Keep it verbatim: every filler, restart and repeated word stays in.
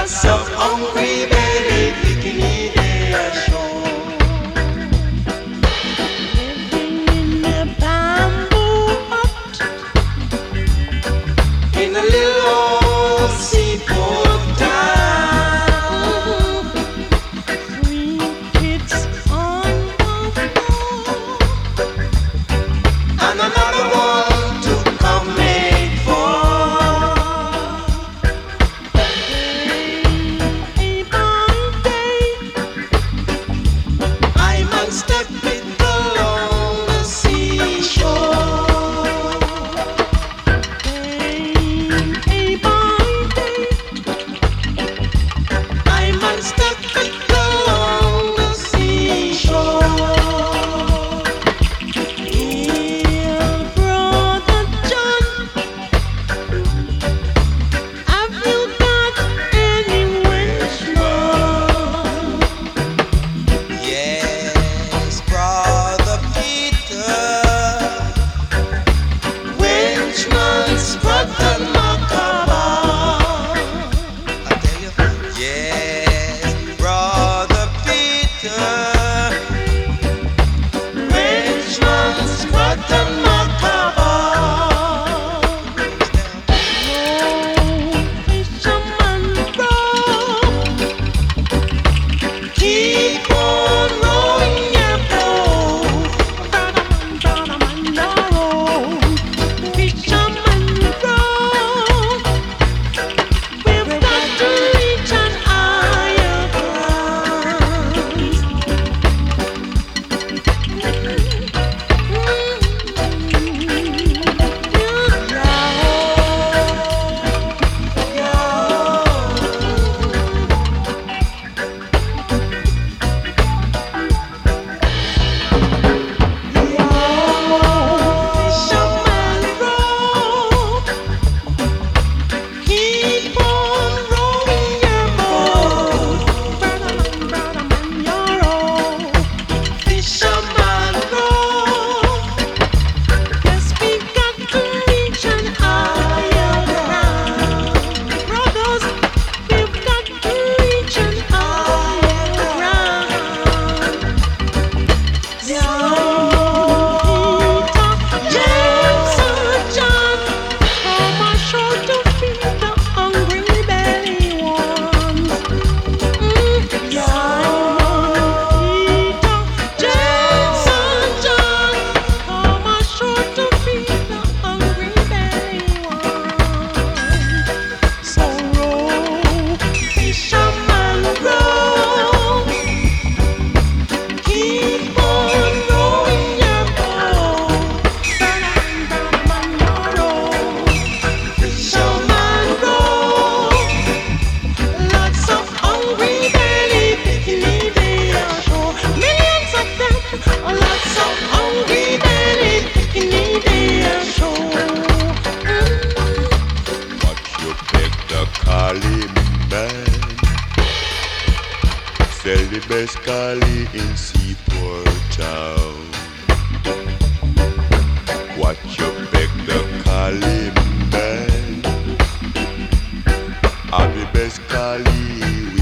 Lots of hungry belly bikini they are show. Living in a bamboo hut in a little old seaport town. Three kids on the floor and another one to come make four. Step it along the seashore. Day by day, I must step it along the seashore. Dear brother John, have you got any Welshman? Yes, brother Peter, Welshman's brother Macabre. I tell you, yes, brother Peter, Welshman's brother Macabre. Keep on rowing your boat, brother man, brother man, row. Fisherman, row. We've got to reach an higher ground. Fisherman, row. Keep on rowing your boat, brother man, brother man, row. Fisherman, row. Yes, we've got to reach an higher ground. Brothers, we've got to reach an higher ground. James or John, come ashore to feed the hungry belly ones. James or John, come ashore to feed the hungry belly ones. So row, fisherman, row. Keep on rowing your boat, brother man, row. Fisherman, row. Lots of hungry belly bikini they are show. Millions of them, lots of hungry belly bikini they are show. Watch you pick the collie man. Sell the best collie in Seaport Town. Watch you pick the collie man. Have the best collie